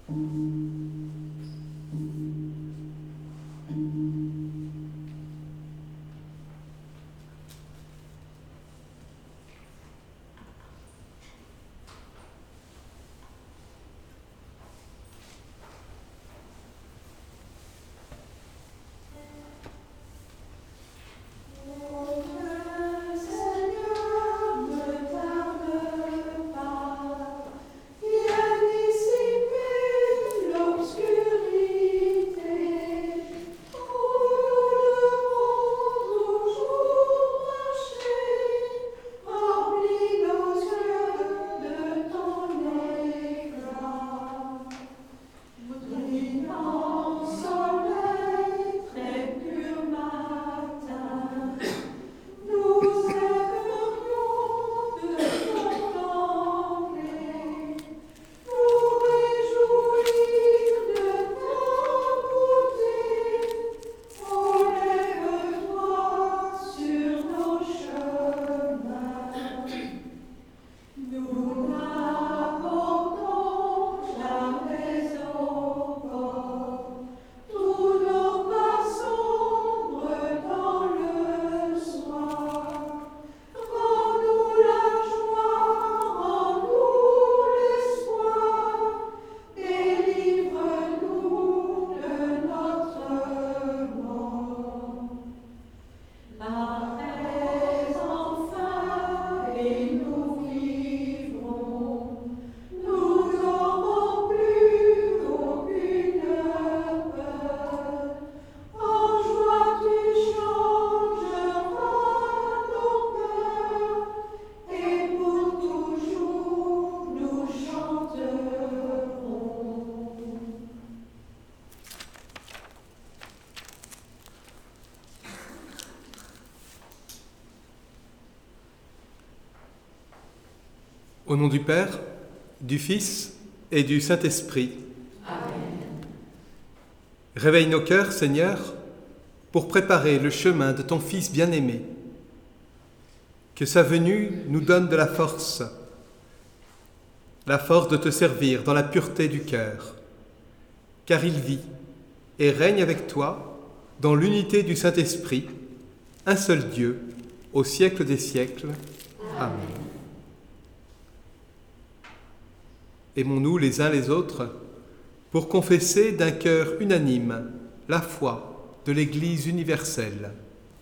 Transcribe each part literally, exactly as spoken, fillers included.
Au nom du Père, du Fils et du Saint-Esprit. Amen. Réveille nos cœurs, Seigneur, pour préparer le chemin de ton Fils bien-aimé. Que sa venue nous donne de la force, la force de te servir dans la pureté du cœur, car il vit et règne avec toi dans l'unité du Saint-Esprit, un seul Dieu, au siècle des siècles. Amen. Aimons-nous les uns les autres pour confesser d'un cœur unanime la foi de l'Église universelle.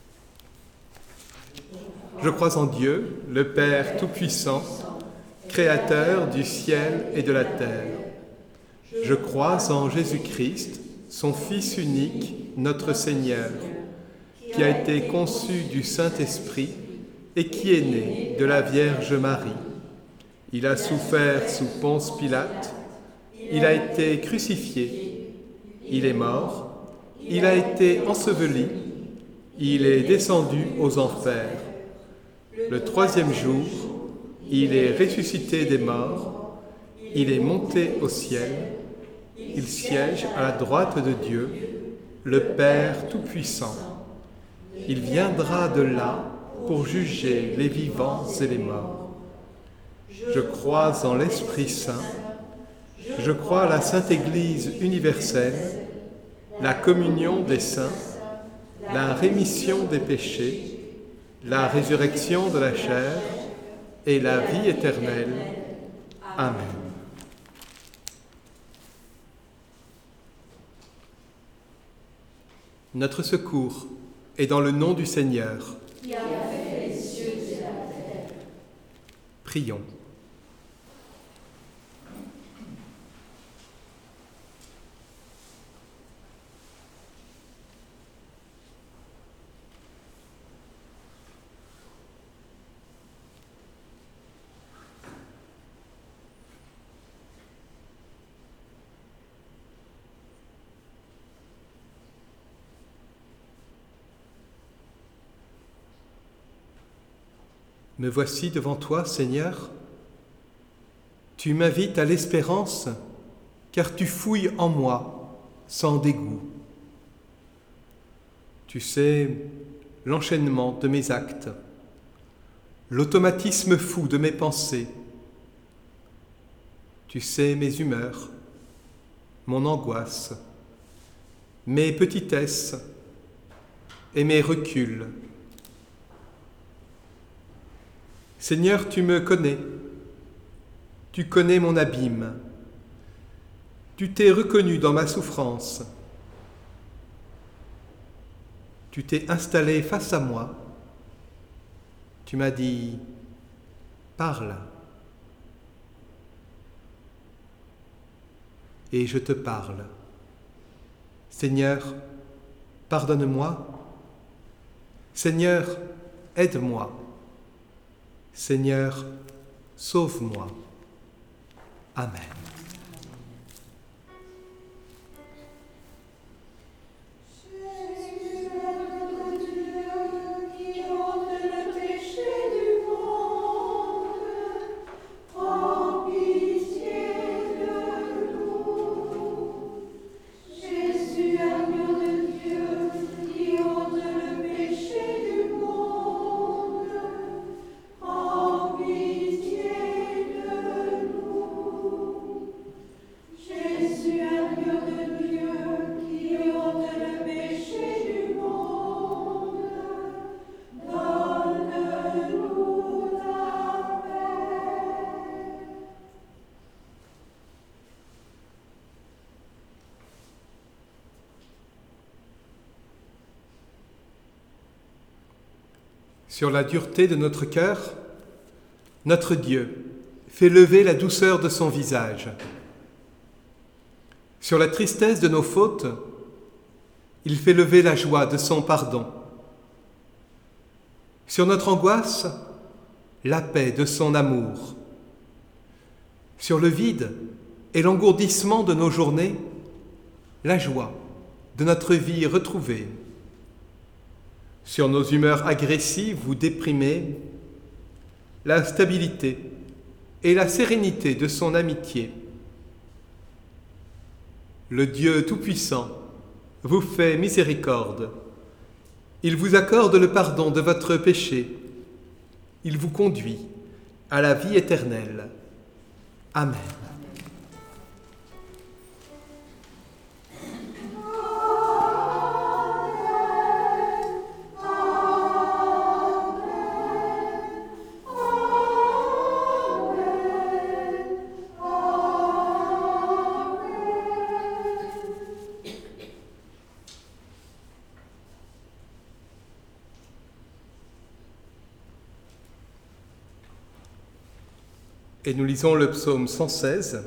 Je crois en Dieu, le Père Tout-Puissant, Créateur du ciel et de la terre. Je crois en Jésus-Christ, son Fils unique, notre Seigneur, qui a été conçu du Saint-Esprit et qui est né de la Vierge Marie. Il a souffert sous Ponce Pilate, il a été crucifié, il est mort, il a été enseveli, il est descendu aux enfers. Le troisième jour, il est ressuscité des morts, il est monté au ciel, il siège à la droite de Dieu, le Père Tout-Puissant. Il viendra de là pour juger les vivants et les morts. Je crois en l'Esprit Saint, je crois à la Sainte Église universelle, la communion des saints, la rémission des péchés, la résurrection de la chair et la vie éternelle. Amen. Notre secours est dans le nom du Seigneur. Qui a fait les cieux et la terre. Prions. Me voici devant toi, Seigneur. Tu m'invites à l'espérance, car tu fouilles en moi sans dégoût. Tu sais l'enchaînement de mes actes, l'automatisme fou de mes pensées. Tu sais mes humeurs, mon angoisse, mes petitesses et mes reculs. Seigneur, tu me connais, tu connais mon abîme, tu t'es reconnu dans ma souffrance, tu t'es installé face à moi, tu m'as dit « Parle ». Et je te parle. Seigneur, pardonne-moi. Seigneur, aide-moi. Seigneur, sauve-moi. Amen. Sur la dureté de notre cœur, notre Dieu fait lever la douceur de son visage. Sur la tristesse de nos fautes, il fait lever la joie de son pardon. Sur notre angoisse, la paix de son amour. Sur le vide et l'engourdissement de nos journées, la joie de notre vie retrouvée. Sur nos humeurs agressives ou déprimées, la stabilité et la sérénité de son amitié. Le Dieu Tout-Puissant vous fait miséricorde. Il vous accorde le pardon de votre péché. Il vous conduit à la vie éternelle. Amen. Et nous lisons le psaume cent seize.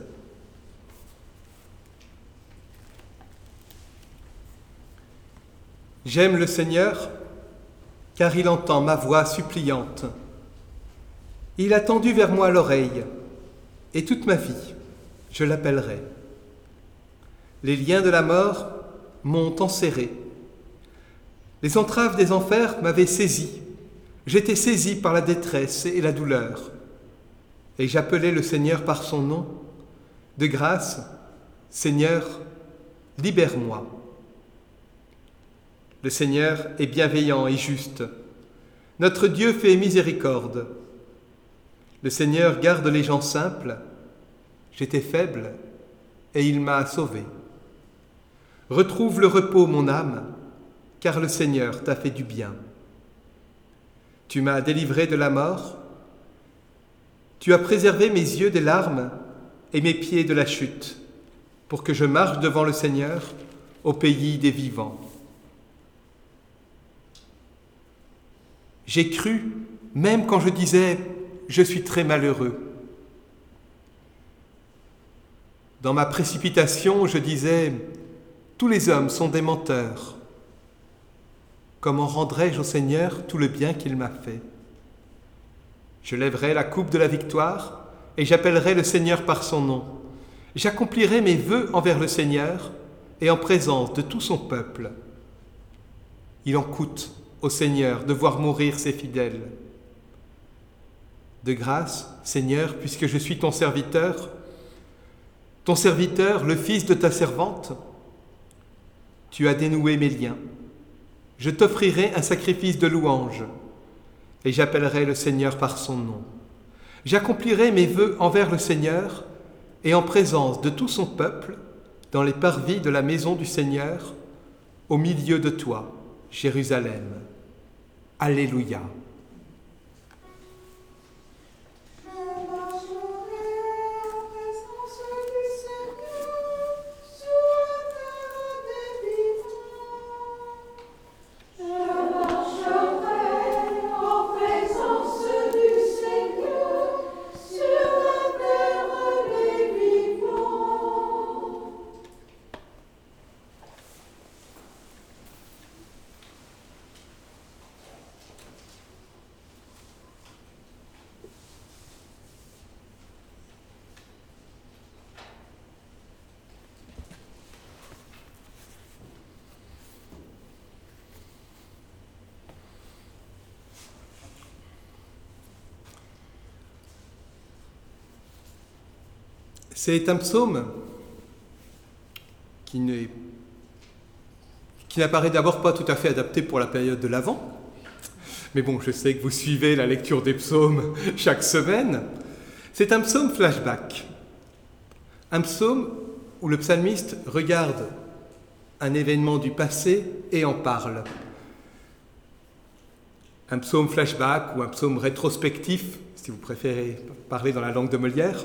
J'aime le Seigneur, car il entend ma voix suppliante. Il a tendu vers moi l'oreille, et toute ma vie, je l'appellerai. Les liens de la mort m'ont enserré. Les entraves des enfers m'avaient saisi. J'étais saisi par la détresse et la douleur. Et j'appelais le Seigneur par son nom. De grâce, Seigneur, libère-moi. Le Seigneur est bienveillant et juste. Notre Dieu fait miséricorde. Le Seigneur garde les gens simples. J'étais faible et il m'a sauvé. Retrouve le repos, mon âme, car le Seigneur t'a fait du bien. Tu m'as délivré de la mort. Tu as préservé mes yeux des larmes et mes pieds de la chute, pour que je marche devant le Seigneur au pays des vivants. J'ai cru, même quand je disais « je suis très malheureux ». Dans ma précipitation, je disais « tous les hommes sont des menteurs ». Comment rendrai-je au Seigneur tout le bien qu'il m'a fait ? Je lèverai la coupe de la victoire et j'appellerai le Seigneur par son nom. J'accomplirai mes vœux envers le Seigneur et en présence de tout son peuple. Il en coûte au Seigneur de voir mourir ses fidèles. De grâce, Seigneur, puisque je suis ton serviteur, ton serviteur, le fils de ta servante, tu as dénoué mes liens. Je t'offrirai un sacrifice de louange. Et j'appellerai le Seigneur par son nom. J'accomplirai mes vœux envers le Seigneur, et en présence de tout son peuple, dans les parvis de la maison du Seigneur, au milieu de toi, Jérusalem. Alléluia. C'est un psaume qui n'est, qui n'apparaît d'abord pas tout à fait adapté pour la période de l'Avent. Mais bon, je sais que vous suivez la lecture des psaumes chaque semaine. C'est un psaume flashback. Un psaume où le psalmiste regarde un événement du passé et en parle. Un psaume flashback ou un psaume rétrospectif, si vous préférez parler dans la langue de Molière.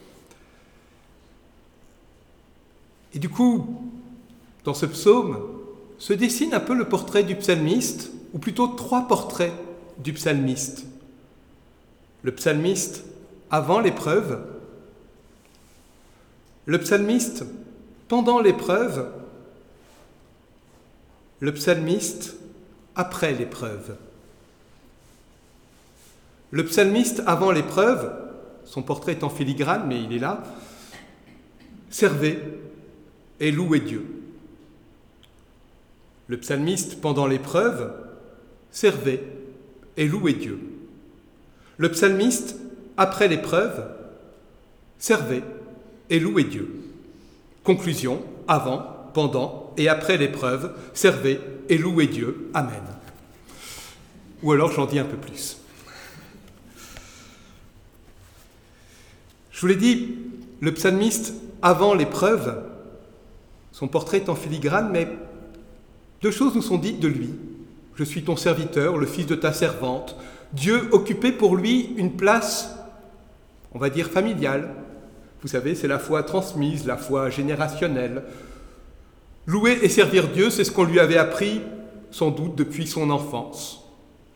Et du coup, dans ce psaume, se dessine un peu le portrait du psalmiste, ou plutôt trois portraits du psalmiste. Le psalmiste avant l'épreuve, le psalmiste pendant l'épreuve, le psalmiste après l'épreuve. Le psalmiste avant l'épreuve, son portrait est en filigrane, mais il est là, servait et louait Dieu. Le psalmiste, pendant l'épreuve, servait et louait Dieu. Le psalmiste, après l'épreuve, servait et louait Dieu. Conclusion, avant, pendant et après l'épreuve, servait et louait Dieu. Amen. Ou alors j'en dis un peu plus. Je vous l'ai dit, le psalmiste, avant l'épreuve, son portrait est en filigrane, mais deux choses nous sont dites de lui. Je suis ton serviteur, le fils de ta servante. Dieu occupait pour lui une place, on va dire, familiale. Vous savez, c'est la foi transmise, la foi générationnelle. Louer et servir Dieu, c'est ce qu'on lui avait appris, sans doute, depuis son enfance.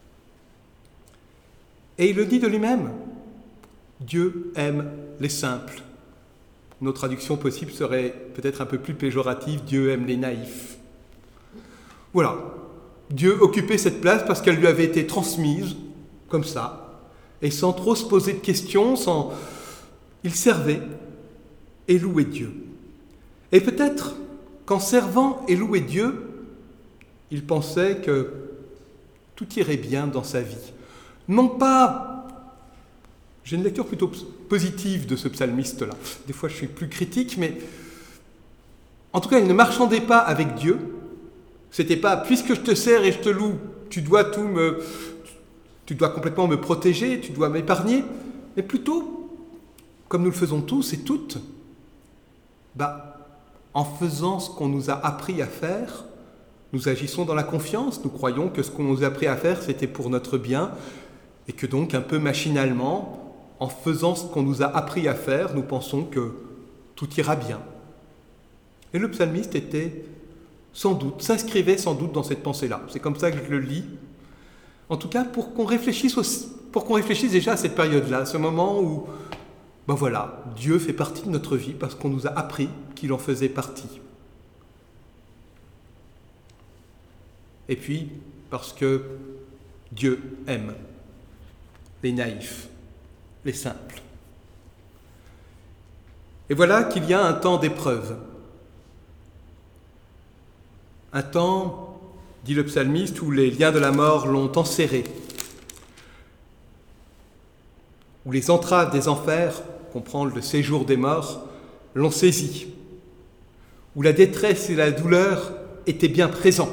Et il le dit de lui-même. Dieu aime les simples. Nos traductions possibles seraient peut-être un peu plus péjoratives. Dieu aime les naïfs. Voilà. Dieu occupait cette place parce qu'elle lui avait été transmise, comme ça, et sans trop se poser de questions, sans... il servait et louait Dieu. Et peut-être qu'en servant et louait Dieu, il pensait que tout irait bien dans sa vie. Non pas... J'ai une lecture plutôt positive de ce psalmiste-là. Des fois, je suis plus critique, mais en tout cas, il ne marchandait pas avec Dieu. C'était pas, puisque je te sers et je te loue, tu dois tout me, tu dois complètement me protéger, tu dois m'épargner. Mais plutôt, comme nous le faisons tous et toutes, bah, en faisant ce qu'on nous a appris à faire, nous agissons dans la confiance. Nous croyons que ce qu'on nous a appris à faire, c'était pour notre bien, et que donc, un peu machinalement, en faisant ce qu'on nous a appris à faire, nous pensons que tout ira bien. Et le psalmiste était sans doute, s'inscrivait sans doute dans cette pensée-là. C'est comme ça que je le lis. En tout cas, pour qu'on réfléchisse, aussi, pour qu'on réfléchisse déjà à cette période-là, ce moment où, ben voilà, Dieu fait partie de notre vie parce qu'on nous a appris qu'il en faisait partie. Et puis, parce que Dieu aime les naïfs, les simples. Et voilà qu'il y a un temps d'épreuve. Un temps, dit le psalmiste, où les liens de la mort l'ont enserré, où les entraves des enfers, comprendre le séjour des morts, l'ont saisi, où la détresse et la douleur étaient bien présents.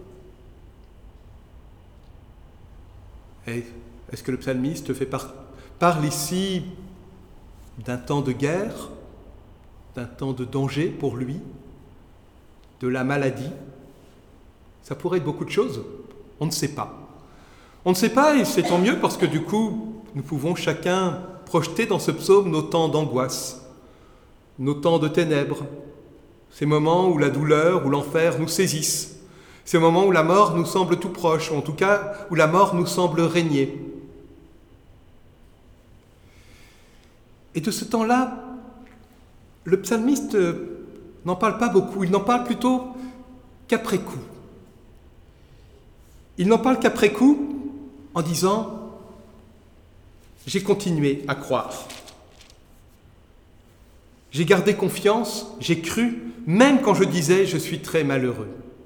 Et est-ce que le psalmiste fait par, parle ici d'un temps de guerre, d'un temps de danger pour lui, de la maladie. Ça pourrait être beaucoup de choses, on ne sait pas. On ne sait pas et c'est tant mieux parce que du coup, nous pouvons chacun projeter dans ce psaume nos temps d'angoisse, nos temps de ténèbres, ces moments où la douleur, où l'enfer nous saisissent, ces moments où la mort nous semble tout proche, ou en tout cas où la mort nous semble régner. Et de ce temps-là, le psalmiste n'en parle pas beaucoup, il n'en parle plutôt qu'après coup. Il n'en parle qu'après coup en disant « J'ai continué à croire. J'ai gardé confiance, j'ai cru, même quand je disais « Je suis très malheureux ».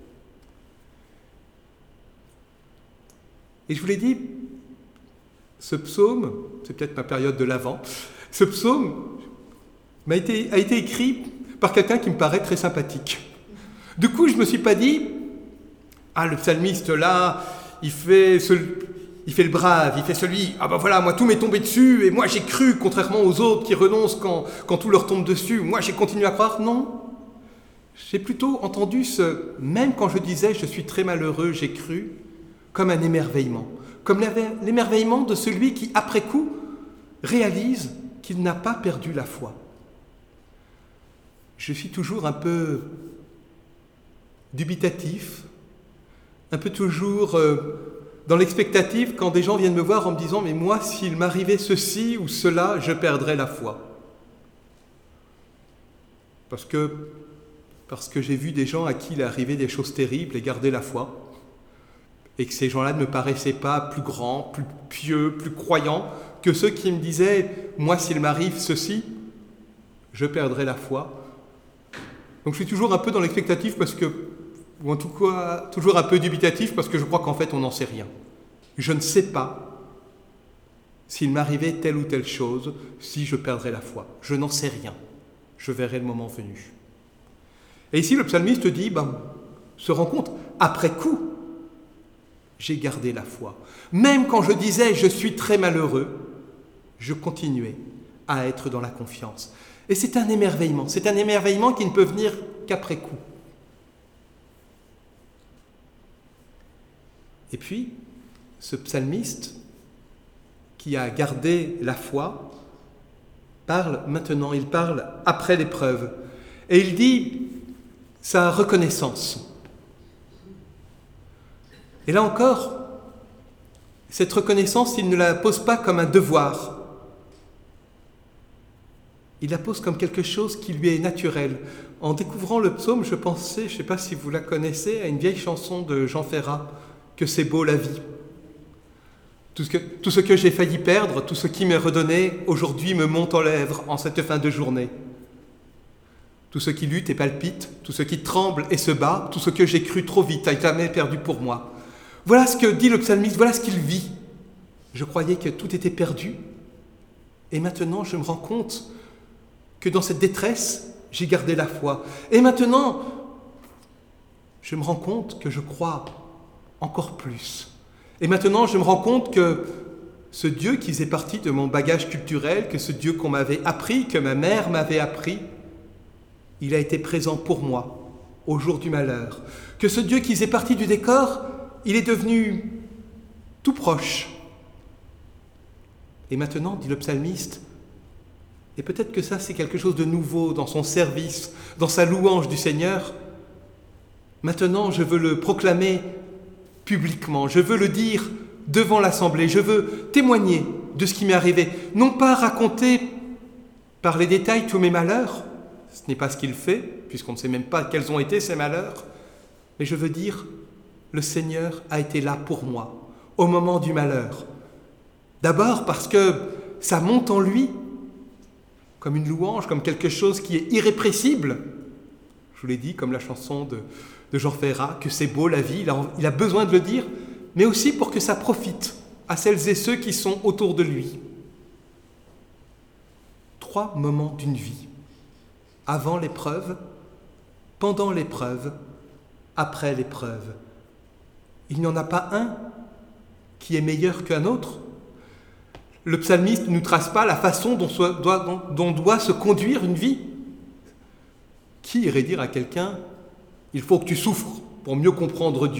Et je vous l'ai dit, ce psaume, c'est peut-être ma période de l'Avent, ce psaume m'a été, a été écrit par quelqu'un qui me paraît très sympathique. Du coup, je ne me suis pas dit « Ah, le psalmiste là, il fait, ce, il fait le brave, il fait celui, ah ben voilà, moi tout m'est tombé dessus, et moi j'ai cru, contrairement aux autres qui renoncent quand, quand tout leur tombe dessus, moi j'ai continué à croire. » Non, j'ai plutôt entendu ce « même quand je disais je suis très malheureux, j'ai cru » comme un émerveillement, comme l'émerveillement de celui qui, après coup, réalise qu'il n'a pas perdu la foi. Je suis toujours un peu dubitatif, un peu toujours euh, dans l'expectative quand des gens viennent me voir en me disant « mais moi, s'il m'arrivait ceci ou cela, je perdrais la foi. » Parce que, parce que j'ai vu des gens à qui il est arrivé des choses terribles et garder la foi, et que ces gens-là ne me paraissaient pas plus grands, plus pieux, plus croyants que ceux qui me disaient « moi, s'il m'arrive ceci, je perdrai la foi ». Donc je suis toujours un peu dans l'expectative parce que, ou en tout cas, toujours un peu dubitatif parce que je crois qu'en fait, on n'en sait rien. Je ne sais pas s'il m'arrivait telle ou telle chose, si je perdrais la foi. Je n'en sais rien. Je verrai le moment venu. Et ici, le psalmiste dit, ben, se rend compte, après coup, j'ai gardé la foi. Même quand je disais « je suis très malheureux », je continuais à être dans la confiance. Et c'est un émerveillement, c'est un émerveillement qui ne peut venir qu'après coup. Et puis, ce psalmiste qui a gardé la foi parle maintenant, il parle après l'épreuve. Et il dit sa reconnaissance. Et là encore, cette reconnaissance, il ne la pose pas comme un devoir. Il la pose comme quelque chose qui lui est naturel. En découvrant le psaume, je pensais, je ne sais pas si vous la connaissez, à une vieille chanson de Jean Ferrat, « Que c'est beau la vie ». Tout ce que, tout ce que j'ai failli perdre, tout ce qui m'est redonné, aujourd'hui me monte aux lèvres en cette fin de journée. Tout ce qui lutte et palpite, tout ce qui tremble et se bat, tout ce que j'ai cru trop vite a jamais perdu pour moi. Voilà ce que dit le psalmiste, voilà ce qu'il vit. Je croyais que tout était perdu, et maintenant je me rends compte que dans cette détresse, j'ai gardé la foi. Et maintenant, je me rends compte que je crois encore plus. Et maintenant, je me rends compte que ce Dieu qui faisait partie de mon bagage culturel, que ce Dieu qu'on m'avait appris, que ma mère m'avait appris, il a été présent pour moi au jour du malheur. Que ce Dieu qui faisait partie du décor, il est devenu tout proche. Et maintenant, dit le psalmiste, et peut-être que ça c'est quelque chose de nouveau dans son service, dans sa louange du Seigneur, maintenant je veux le proclamer publiquement, je veux le dire devant l'assemblée, je veux témoigner de ce qui m'est arrivé, non pas raconter par les détails tous mes malheurs, ce n'est pas ce qu'il fait, puisqu'on ne sait même pas quels ont été ces malheurs, mais je veux dire, le Seigneur a été là pour moi, au moment du malheur. D'abord parce que ça monte en lui, comme une louange, comme quelque chose qui est irrépressible. Je vous l'ai dit, comme la chanson de, de Jean Ferrat, que c'est beau la vie, il a, il a besoin de le dire, mais aussi pour que ça profite à celles et ceux qui sont autour de lui. Trois moments d'une vie. Avant l'épreuve, pendant l'épreuve, après l'épreuve. Il n'y en a pas un qui est meilleur qu'un autre. Le psalmiste ne nous trace pas la façon dont doit, dont, dont doit se conduire une vie. Qui irait dire à quelqu'un « il faut que tu souffres pour mieux comprendre Dieu » ?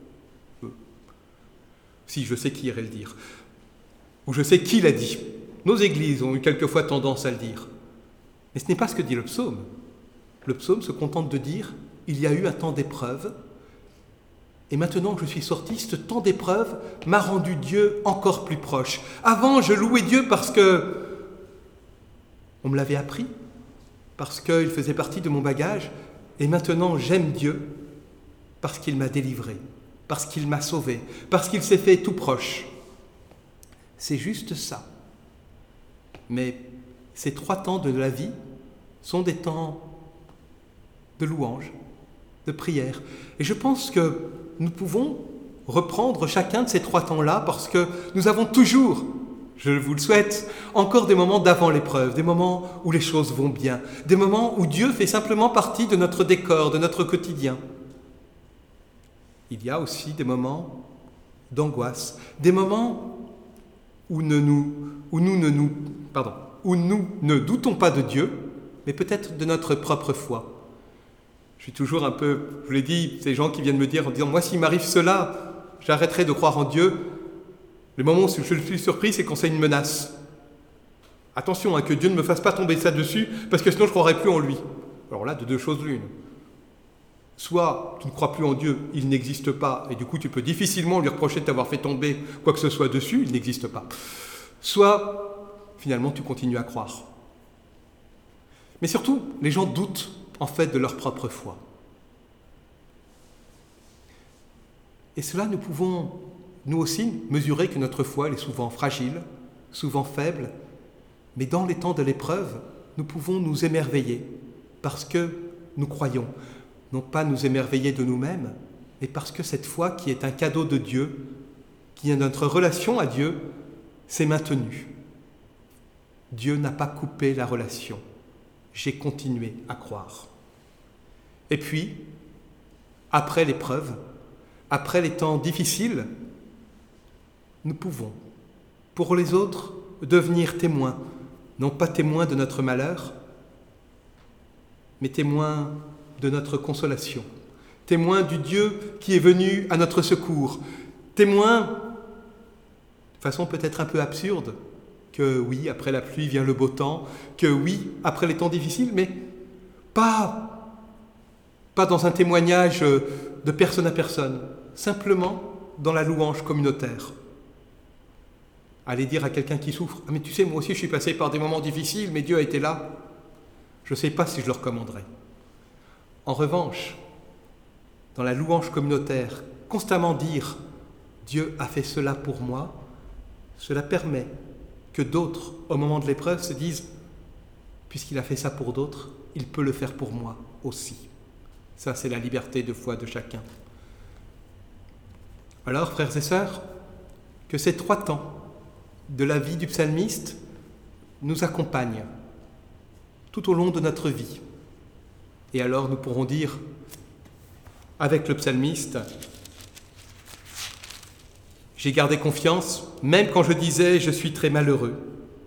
Si, je sais qui irait le dire. Ou je sais qui l'a dit. Nos églises ont eu quelquefois tendance à le dire. Mais ce n'est pas ce que dit le psaume. Le psaume se contente de dire « il y a eu un temps d'épreuve, et maintenant que je suis sorti, ce temps d'épreuve m'a rendu Dieu encore plus proche. Avant, je louais Dieu parce que on me l'avait appris, parce qu'il faisait partie de mon bagage, et maintenant j'aime Dieu parce qu'il m'a délivré, parce qu'il m'a sauvé, parce qu'il s'est fait tout proche. » C'est juste ça. Mais ces trois temps de la vie sont des temps de louange, de prière. Et je pense que nous pouvons reprendre chacun de ces trois temps-là parce que nous avons toujours, je vous le souhaite, encore des moments d'avant l'épreuve, des moments où les choses vont bien, des moments où Dieu fait simplement partie de notre décor, de notre quotidien. Il y a aussi des moments d'angoisse, des moments où, ne nous, où, nous, ne nous, pardon, où nous ne doutons pas de Dieu, mais peut-être de notre propre foi. Je suis toujours un peu, je vous l'ai dit, ces gens qui viennent me dire, en disant, moi s'il m'arrive cela, j'arrêterai de croire en Dieu. Le moment où je suis surpris, c'est quand c'est une menace. Attention, hein, que Dieu ne me fasse pas tomber ça dessus, parce que sinon je ne croirai plus en lui. Alors là, de deux choses l'une. Soit tu ne crois plus en Dieu, il n'existe pas, et du coup tu peux difficilement lui reprocher de t'avoir fait tomber quoi que ce soit dessus, il n'existe pas. Soit, finalement, tu continues à croire. Mais surtout, les gens doutent en fait de leur propre foi. Et cela, nous pouvons, nous aussi, mesurer que notre foi elle est souvent fragile, souvent faible, mais dans les temps de l'épreuve, nous pouvons nous émerveiller parce que nous croyons, non pas nous émerveiller de nous-mêmes, mais parce que cette foi qui est un cadeau de Dieu, qui est notre relation à Dieu, s'est maintenue. Dieu n'a pas coupé la relation. J'ai continué à croire. Et puis, après l'épreuve, après les temps difficiles, nous pouvons, pour les autres, devenir témoins, non pas témoins de notre malheur, mais témoins de notre consolation, témoins du Dieu qui est venu à notre secours, témoins, de façon peut-être un peu absurde, que oui, après la pluie vient le beau temps, que oui, après les temps difficiles, mais pas, pas dans un témoignage de personne à personne, simplement dans la louange communautaire. Aller dire à quelqu'un qui souffre, « Ah mais tu sais, moi aussi je suis passé par des moments difficiles, mais Dieu a été là. » Je ne sais pas si je le recommanderais. En revanche, dans la louange communautaire, constamment dire « Dieu a fait cela pour moi », cela permet que d'autres, au moment de l'épreuve, se disent « Puisqu'il a fait ça pour d'autres, il peut le faire pour moi aussi. » Ça, c'est la liberté de foi de chacun. Alors, frères et sœurs, que ces trois temps de la vie du psalmiste nous accompagnent tout au long de notre vie. Et alors, nous pourrons dire, avec le psalmiste, « J'ai gardé confiance, même quand je disais « je suis très malheureux ».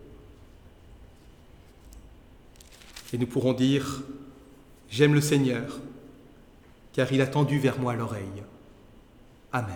Et nous pourrons dire, « J'aime le Seigneur, car il a tendu vers moi l'oreille. » Amen.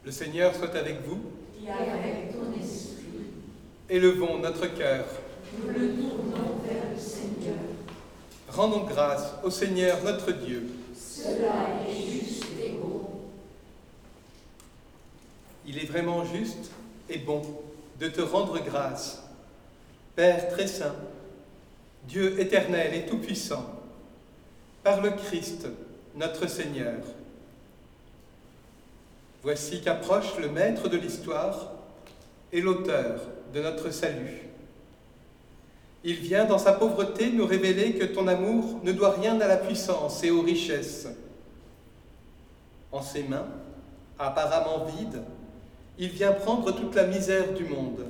Le Seigneur soit avec vous. Et avec ton esprit. Élevons notre cœur. Nous le tournons vers le Seigneur. Rendons grâce au Seigneur notre Dieu. Cela est juste et bon. Il est vraiment juste et bon de te rendre grâce, Père très saint, Dieu éternel et tout-puissant, par le Christ, notre Seigneur. Voici qu'approche le maître de l'histoire et l'auteur de notre salut. Il vient dans sa pauvreté nous révéler que ton amour ne doit rien à la puissance et aux richesses. En ses mains, apparemment vides, il vient prendre toute la misère du monde.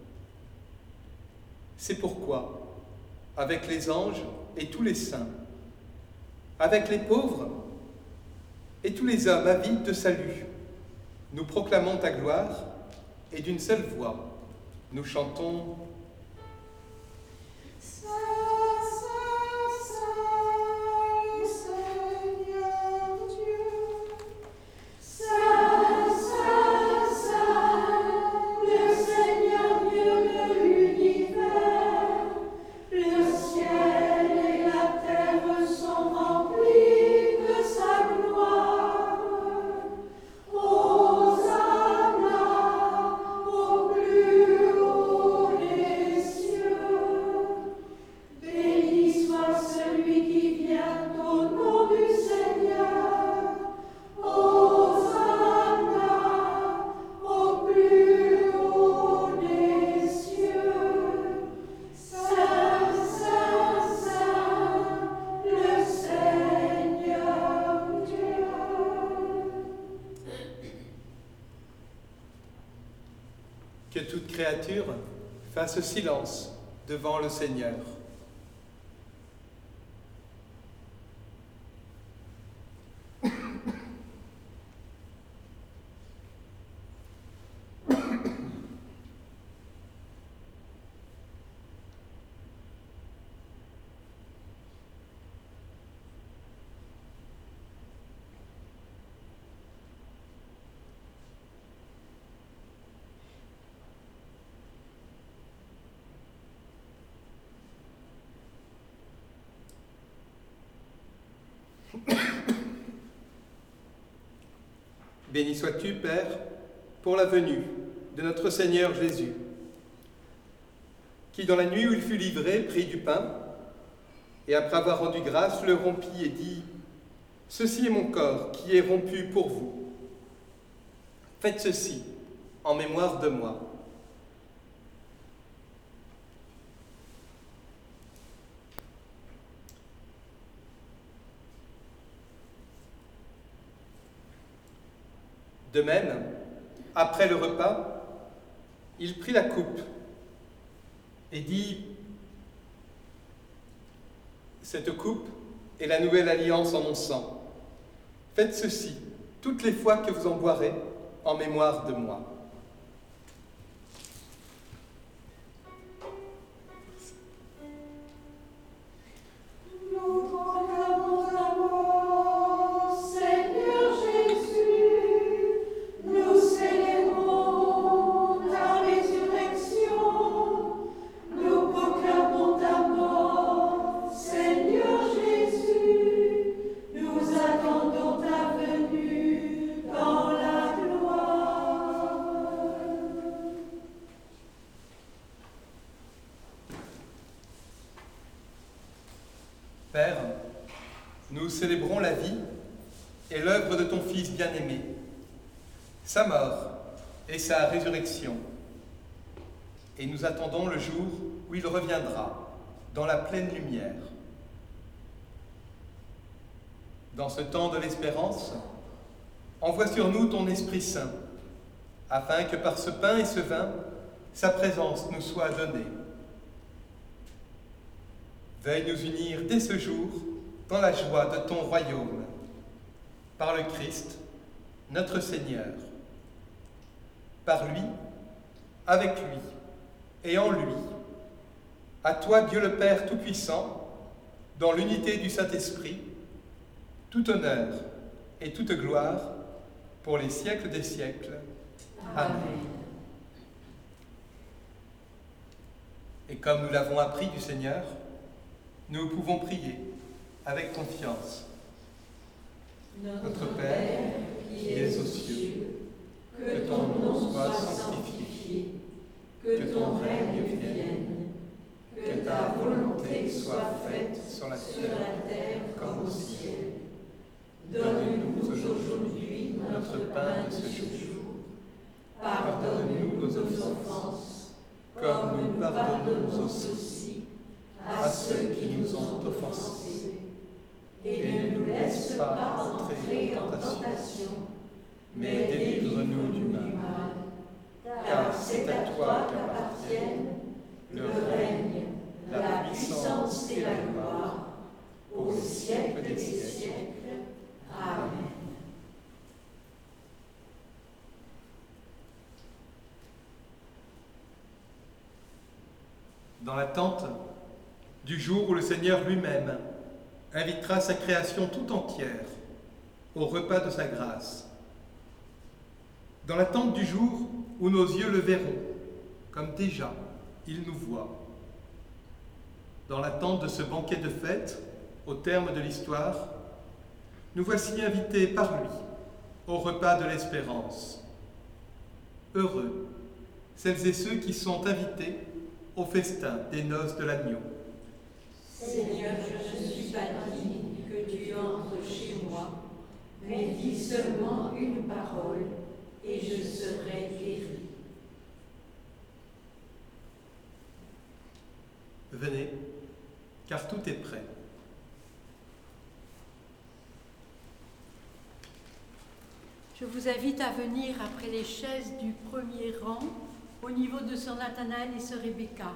C'est pourquoi, avec les anges et tous les saints, avec les pauvres et tous les hommes avides de salut, nous proclamons ta gloire et d'une seule voix, nous chantons Saint, Saint, Saint, le Seigneur Dieu. Saint, Saint, Saint, le Seigneur Dieu de l'univers. Le ciel et la terre sont remplis de sa gloire. Hosanna au plus haut des cieux. Béni soit celui qui vient au nom du Seigneur. Hosanna au plus haut des cieux. Saint, Saint, Saint, le Seigneur Dieu. que toute créature fasse silence devant le Seigneur. Béni sois-tu, Père, pour la venue de notre Seigneur Jésus, qui, dans la nuit où il fut livré, prit du pain, et après avoir rendu grâce, le rompit et dit : « Ceci est mon corps qui est rompu pour vous. Faites ceci en mémoire de moi. » De même, après le repas, il prit la coupe et dit : « Cette coupe est la nouvelle alliance en mon sang. Faites ceci toutes les fois que vous en boirez en mémoire de moi. » Nous proclamons ta mort, Seigneur Jésus. Nous célébrons ta résurrection. Nous proclamons ta mort, Seigneur Jésus. Nous attendons ta venue dans la gloire. Père, nous célébrons la vie et l'œuvre de ton Fils bien-aimé, sa mort et sa résurrection. Et nous attendons le jour où il reviendra dans la pleine lumière. Dans ce temps de l'espérance, envoie sur nous ton Esprit Saint, afin que par ce pain et ce vin, sa présence nous soit donnée. Veuille nous unir dès ce jour dans la joie de ton royaume, par le Christ, notre Seigneur. Par lui, avec lui et en lui, à toi Dieu le Père Tout-Puissant, dans l'unité du Saint-Esprit, tout honneur et toute gloire pour les siècles des siècles. Amen. Et comme nous l'avons appris du Seigneur, nous pouvons prier avec confiance. Notre Père, qui es aux cieux, que ton nom soit sanctifié, que ton règne vienne, que ta volonté soit faite sur la terre comme au ciel. Donne-nous aujourd'hui notre pain de ce jour. Pardonne-nous nos offenses, comme nous pardonnons aussi à ceux qui nous ont offensés. Et ne nous laisse pas entrer en tentation, mais délivre-nous du mal. Car c'est à toi qu'appartiennent le règne, la puissance et la gloire, au siècle des siècles. Amen. Dans l'attente du jour où le Seigneur lui-même invitera sa création tout entière au repas de sa grâce. Dans l'attente du jour où nos yeux le verront, comme déjà il nous voit. Dans l'attente de ce banquet de fête, au terme de l'histoire, nous voici invités par lui au repas de l'espérance. Heureux celles et ceux qui sont invités au festin des noces de l'agneau. Seigneur, je ne suis pas digne que tu entres chez moi, mais dis seulement une parole et je serai guéri. Venez, car tout est prêt. Je vous invite à venir après les chaises du premier rang, au niveau de sœur Nathanaël et sœur Rebecca.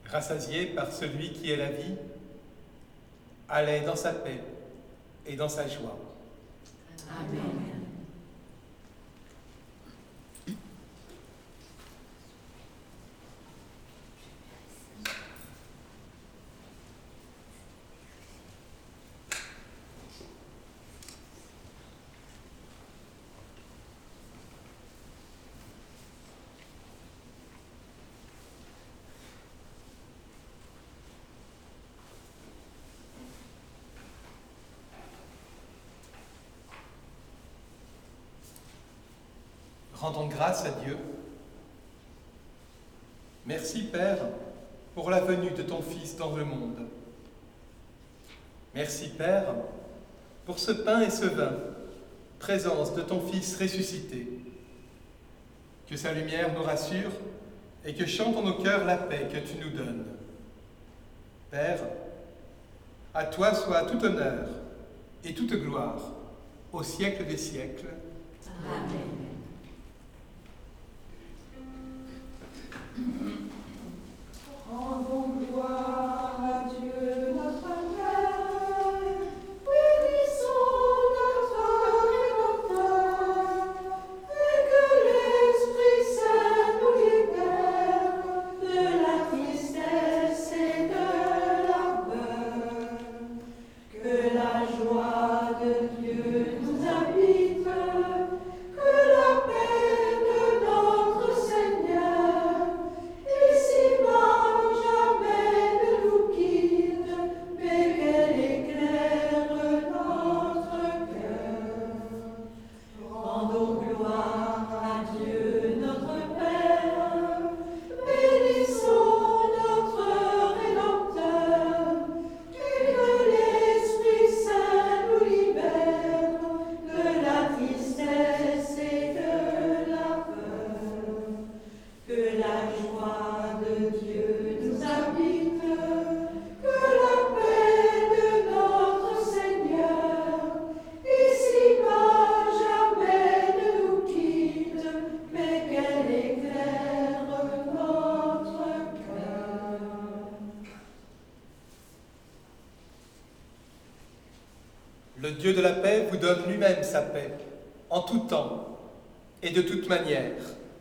rassasiés par celui qui est la vie, allaient dans sa paix et dans sa joie. Amen. Rendons grâce à Dieu. Merci, Père, pour la venue de ton Fils dans le monde. Merci, Père, pour ce pain et ce vin, présence de ton Fils ressuscité. Que sa lumière nous rassure et que chante en nos cœurs la paix que tu nous donnes. Père, à toi soit tout honneur et toute gloire au siècle des siècles. Amen. Rendons gloire à Dieu notre Père, bénissons notre Rédempteur, et que l'Esprit Saint nous libère de la tristesse et de la peur. Que la joie de Dieu nous habite, que la paix de notre Seigneur ici-bas jamais ne nous quitte, mais qu'elle éclaire notre cœur. Rendons gloire à Dieu notre Père, bénissons notre Rédempteur, et que l'Esprit Saint nous libère de la tristesse et de la peur. Que la joie de Dieu nous habite, que la paix de notre Seigneur ici-bas jamais ne nous quitte, mais qu'elle éclaire notre cœur. Le Dieu de la paix vous donne lui-même sa paix, en tout temps et de toute manière.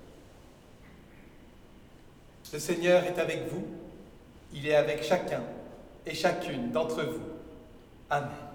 Le Seigneur est avec vous, il est avec chacun et chacune d'entre vous. Amen.